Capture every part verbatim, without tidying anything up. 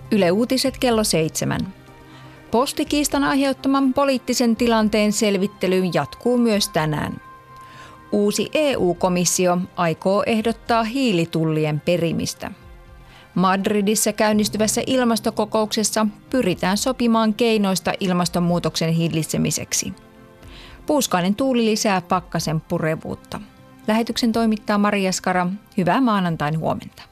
Yle Uutiset kello seitsemän. Postikiistan aiheuttaman poliittisen tilanteen selvittely jatkuu myös tänään. Uusi E U-komissio aikoo ehdottaa hiilitullien perimistä. Madridissa käynnistyvässä ilmastokokouksessa pyritään sopimaan keinoista ilmastonmuutoksen hillitsemiseksi. Puuskainen tuuli lisää pakkasen purevuutta. Lähetyksen toimittaa Maria Skara. Hyvää maanantain huomenta.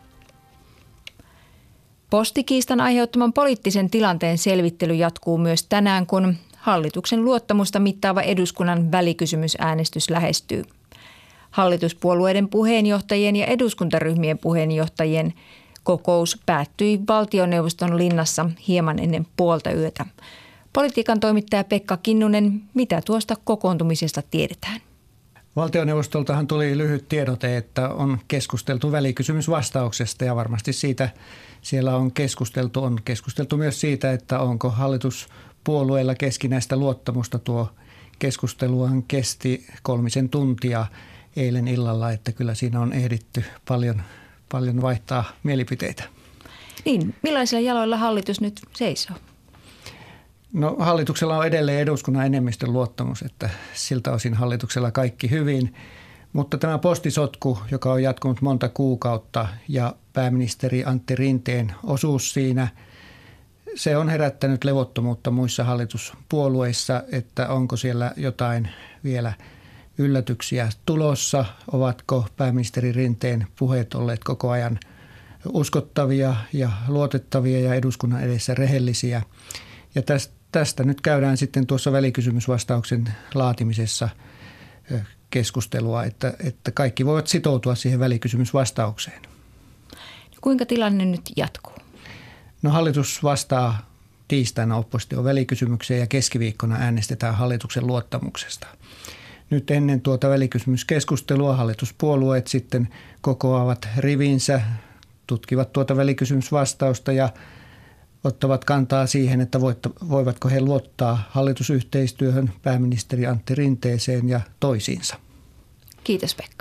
Postikiistan aiheuttaman poliittisen tilanteen selvittely jatkuu myös tänään, kun hallituksen luottamusta mittaava eduskunnan välikysymysäänestys lähestyy. Hallituspuolueiden puheenjohtajien ja eduskuntaryhmien puheenjohtajien kokous päättyi valtioneuvoston linnassa hieman ennen puolta yötä. Politiikan toimittaja Pekka Kinnunen, mitä tuosta kokoontumisesta tiedetään? Valtioneuvostoltahan tuli lyhyt tiedote, että on keskusteltu välikysymysvastauksesta ja varmasti siitä siellä on keskusteltu. On keskusteltu myös siitä, että onko hallituspuolueilla keskinäistä luottamusta. Tuo keskusteluhan kesti kolmisen tuntia eilen illalla, että kyllä siinä on ehditty paljon, paljon vaihtaa mielipiteitä. Niin, millaisilla jaloilla hallitus nyt seisoo? No hallituksella on edelleen eduskunnan enemmistön luottamus, että siltä osin hallituksella kaikki hyvin. Mutta tämä postisotku, joka on jatkunut monta kuukautta ja pääministeri Antti Rinteen osuus siinä, se on herättänyt levottomuutta muissa hallituspuolueissa, että onko siellä jotain vielä yllätyksiä tulossa. Ovatko pääministeri Rinteen puheet olleet koko ajan uskottavia ja luotettavia ja eduskunnan edessä rehellisiä. Ja tästä Tästä nyt käydään sitten tuossa välikysymysvastauksen laatimisessa keskustelua, että, että kaikki voivat sitoutua siihen välikysymysvastaukseen. Kuinka tilanne nyt jatkuu? No hallitus vastaa tiistaina opposition välikysymykseen ja keskiviikkona äänestetään hallituksen luottamuksesta. Nyt ennen tuota välikysymyskeskustelua hallituspuolueet sitten kokoavat rivinsä, tutkivat tuota välikysymysvastausta ja ottavat kantaa siihen, että voivatko he luottaa hallitusyhteistyöhön, pääministeri Antti Rinteeseen ja toisiinsa. Kiitos Pekka.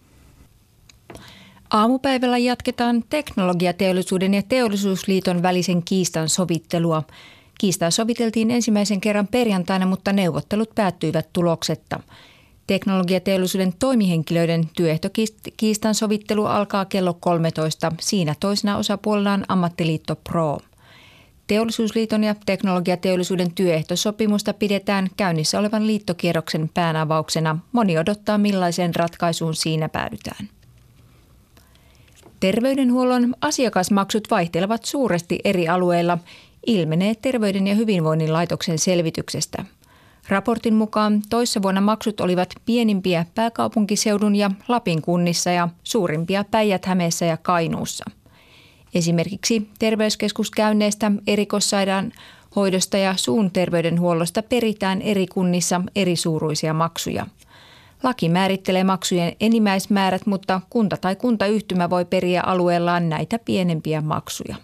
Aamupäivällä jatketaan Teknologiateollisuuden ja Teollisuusliiton välisen kiistan sovittelua. Kiistaa soviteltiin ensimmäisen kerran perjantaina, mutta neuvottelut päättyivät tuloksetta. Teknologiateollisuuden toimihenkilöiden työehtokiistan sovittelu alkaa kello kolmetoista. Siinä toisena osapuolella on ammattiliitto Pro. Teollisuusliiton ja teknologiateollisuuden työehtosopimusta pidetään käynnissä olevan liittokierroksen päänavauksena. Moni odottaa, millaiseen ratkaisuun siinä päädytään. Terveydenhuollon asiakasmaksut vaihtelevat suuresti eri alueilla, ilmenee Terveyden ja hyvinvoinnin laitoksen selvityksestä. Raportin mukaan toissa vuonna maksut olivat pienimpiä pääkaupunkiseudun ja Lapin kunnissa ja suurimpia Päijät-Hämeessä ja Kainuussa. Esimerkiksi terveyskeskuskäynneistä, erikoissairaanhoidosta ja suun terveydenhuollosta peritään eri kunnissa eri suuruisia maksuja. Laki määrittelee maksujen enimmäismäärät, mutta kunta tai kuntayhtymä voi periä alueellaan näitä pienempiä maksuja.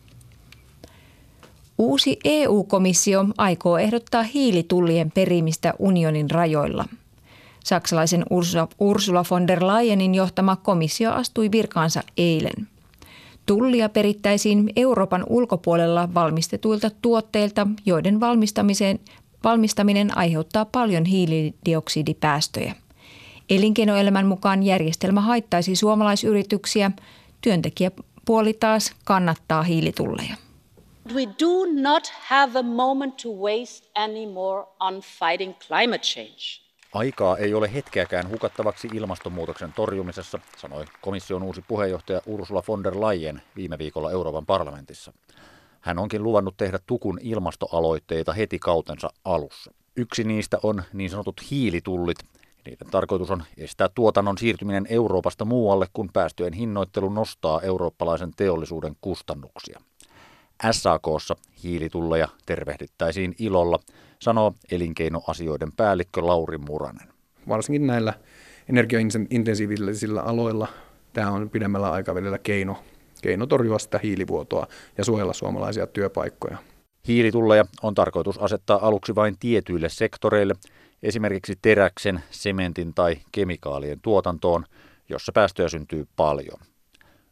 Uusi E U-komissio aikoo ehdottaa hiilitullien perimistä unionin rajoilla. Saksalaisen Ursula von der Leyenin johtama komissio astui virkaansa eilen. Tullia perittäisiin Euroopan ulkopuolella valmistetuilta tuotteilta, joiden valmistamiseen, valmistaminen aiheuttaa paljon hiilidioksidipäästöjä. Elinkeinoelämän mukaan järjestelmä haittaisi suomalaisyrityksiä, työntekijäpuoli taas kannattaa hiilitulleja. We do not have a moment to waste anymore on fighting climate change. Aikaa ei ole hetkeäkään hukattavaksi ilmastonmuutoksen torjumisessa, sanoi komission uusi puheenjohtaja Ursula von der Leyen viime viikolla Euroopan parlamentissa. Hän onkin luvannut tehdä tukun ilmastoaloitteita heti kautensa alussa. Yksi niistä on niin sanotut hiilitullit. Niiden tarkoitus on estää tuotannon siirtyminen Euroopasta muualle, kun päästöjen hinnoittelu nostaa eurooppalaisen teollisuuden kustannuksia. S A K:ssa hiilitulleja tervehdittäisiin ilolla, sanoo elinkeinoasioiden päällikkö Lauri Muranen. Varsinkin näillä energiaintensiivisillä aloilla tämä on pidemmällä aikavälillä keino, keino torjua sitä hiilivuotoa ja suojella suomalaisia työpaikkoja. Hiilitulleja on tarkoitus asettaa aluksi vain tietyille sektoreille, esimerkiksi teräksen, sementin tai kemikaalien tuotantoon, jossa päästöjä syntyy paljon.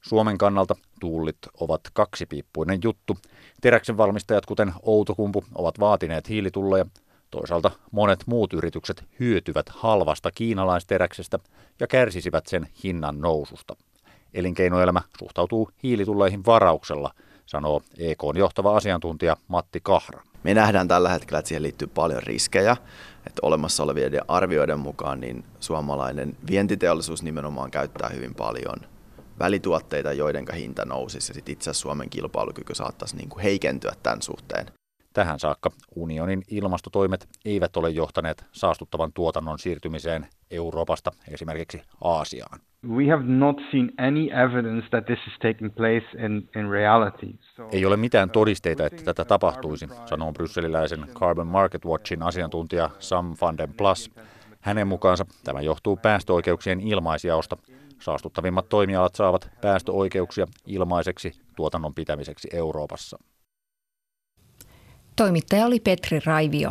Suomen kannalta tullit ovat kaksipiippuinen juttu. Teräksen valmistajat, kuten Outokumpu, ovat vaatineet hiilitulleja. Toisaalta monet muut yritykset hyötyvät halvasta kiinalaisteräksestä ja kärsisivät sen hinnan noususta. Elinkeinoelämä suhtautuu hiilitulleihin varauksella, sanoo E K:n johtava asiantuntija Matti Kahra. Me nähdään tällä hetkellä, että siihen liittyy paljon riskejä. Että olemassa olevien arvioiden mukaan niin suomalainen vientiteollisuus nimenomaan käyttää hyvin paljon välituotteita, joiden hinta nousisi. Ja sit itse asiassa Suomen kilpailukyky saattaisi niin kuin heikentyä tämän suhteen. Tähän saakka unionin ilmastotoimet eivät ole johtaneet saastuttavan tuotannon siirtymiseen Euroopasta esimerkiksi Aasiaan. We have not seen any evidence that this is taking place in, in reality. So, Ei ole mitään todisteita, että tätä tapahtuisi, sanoo brysseliläisen Carbon Market Watchin asiantuntija Sam van den Plas. Hänen mukaansa tämä johtuu päästöoikeuksien ilmaisjaosta. Saastuttavimmat toimialat saavat päästöoikeuksia ilmaiseksi tuotannon pitämiseksi Euroopassa. Toimittaja oli Petri Raivio.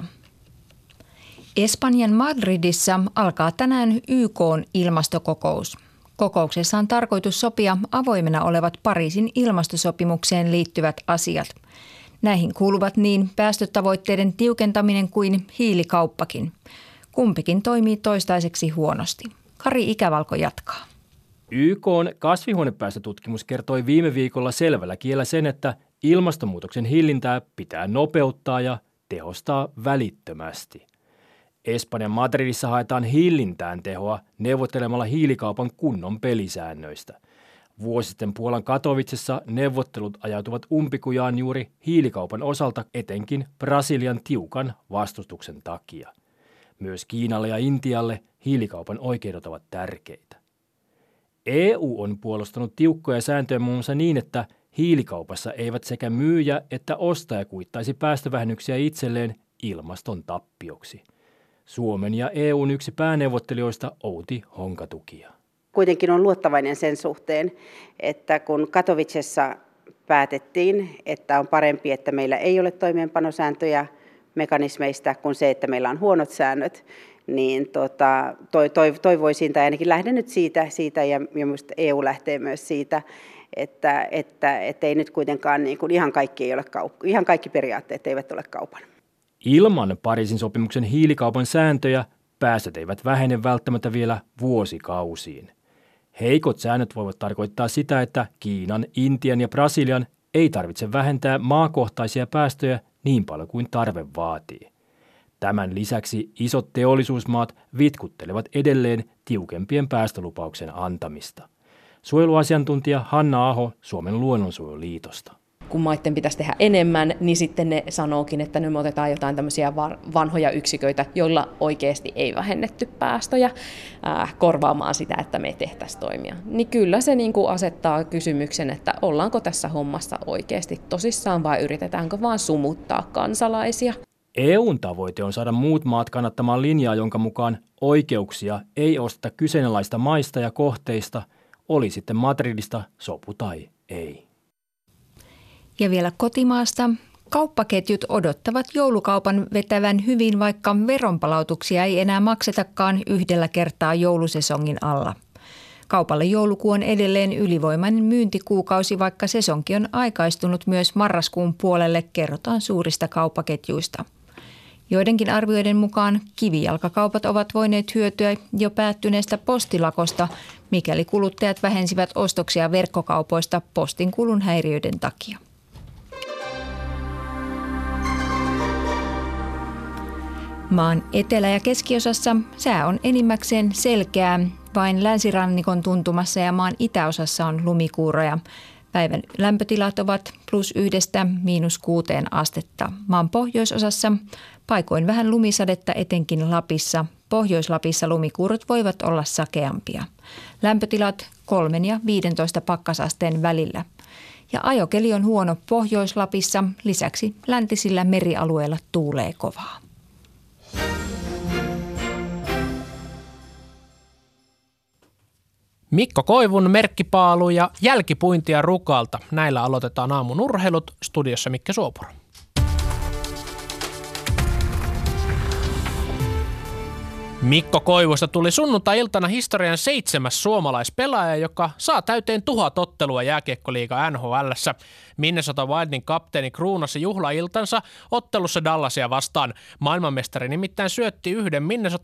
Espanjan Madridissa alkaa tänään Y K:n ilmastokokous. Kokouksessa on tarkoitus sopia avoimena olevat Pariisin ilmastosopimukseen liittyvät asiat. Näihin kuuluvat niin päästötavoitteiden tiukentaminen kuin hiilikauppakin. Kumpikin toimii toistaiseksi huonosti. Kari Ikävalko jatkaa. Y K:n kasvihuonepäästötutkimus kertoi viime viikolla selvällä kielellä sen, että ilmastonmuutoksen hillintää pitää nopeuttaa ja tehostaa välittömästi. Espanjan Madridissa haetaan hillintään tehoa neuvottelemalla hiilikaupan kunnon pelisäännöistä. Vuosi sitten Puolan Katowicessa neuvottelut ajautuvat umpikujaan juuri hiilikaupan osalta, etenkin Brasilian tiukan vastustuksen takia. Myös Kiinalle ja Intialle hiilikaupan oikeudet ovat tärkeitä. E U on puolustanut tiukkoja sääntöjä muun muassa niin, että hiilikaupassa eivät sekä myyjä että ostaja kuittaisi päästövähennyksiä itselleen ilmaston tappioksi. Suomen ja E U:n yksi pääneuvottelijoista Outi Honkatukia. Kuitenkin on luottavainen sen suhteen, että kun Katowicessa päätettiin, että on parempi, että meillä ei ole toimeenpanosääntöjä mekanismeista kuin se, että meillä on huonot säännöt, niin tota, toivoisin tai ainakin lähden nyt siitä, siitä ja minusta E U lähtee myös siitä, että, että, että ei nyt kuitenkaan niin kuin ihan, kaikki ei ole kaup- ihan kaikki periaatteet eivät ole kaupan. Ilman Pariisin sopimuksen hiilikaupan sääntöjä päästöt eivät vähene välttämättä vielä vuosikausiin. Heikot säännöt voivat tarkoittaa sitä, että Kiinan, Intian ja Brasilian ei tarvitse vähentää maakohtaisia päästöjä niin paljon kuin tarve vaatii. Tämän lisäksi isot teollisuusmaat vitkuttelevat edelleen tiukempien päästölupauksen antamista. Suojeluasiantuntija Hanna Aho Suomen luonnonsuojeluliitosta. Kun maiden pitäisi tehdä enemmän, niin sitten ne sanookin, että nyt me otetaan jotain tämmöisiä vanhoja yksiköitä, joilla oikeasti ei vähennetty päästöjä äh, korvaamaan sitä, että me tehtäisiin toimia. Niin kyllä se niin kuin asettaa kysymyksen, että ollaanko tässä hommassa oikeasti tosissaan vai yritetäänkö vaan sumuttaa kansalaisia. E U:n tavoite on saada muut maat kannattamaan linjaa, jonka mukaan oikeuksia ei osteta kyseenalaista maista ja kohteista, oli sitten Madridista sopu tai ei. Ja vielä kotimaasta. Kauppaketjut odottavat joulukaupan vetävän hyvin, vaikka veronpalautuksia ei enää maksetakaan yhdellä kertaa joulusesongin alla. Kaupalle joulukuu on edelleen ylivoimainen myyntikuukausi, vaikka sesonki on aikaistunut myös marraskuun puolelle, kerrotaan suurista kauppaketjuista. Joidenkin arvioiden mukaan kivijalkakaupat ovat voineet hyötyä jo päättyneestä postilakosta, mikäli kuluttajat vähensivät ostoksia verkkokaupoista postin kulun häiriöiden takia. Maan etelä- ja keskiosassa sää on enimmäkseen selkeää. Vain länsirannikon tuntumassa ja maan itäosassa on lumikuuroja. Päivän lämpötilat ovat plus yhdestä miinus kuuteen astetta. Maan pohjoisosassa paikoin vähän lumisadetta, etenkin Lapissa. Pohjois-Lapissa lumikuurot voivat olla sakeampia. Lämpötilat kolmen ja viidentoista pakkasasteen välillä. Ja ajokeli on huono Pohjois-Lapissa. Lisäksi läntisillä merialueilla tuulee kovaa. Mikko Koivun merkkipaalu ja jälkipuintia Rukalta. Näillä aloitetaan aamun urheilut. Studiossa Mikke Suopuro. Mikko Koivusta tuli sunnuntai-iltana historian seitsemäs suomalaispelaaja, joka saa täyteen tuhat ottelua jääkiekkoliiga N H L:ssä. Minnesota Wildin kapteeni kruunasi juhlailtansa ottelussa Dallasia vastaan. Maailmanmestari nimittäin syötti yhden Minnesotan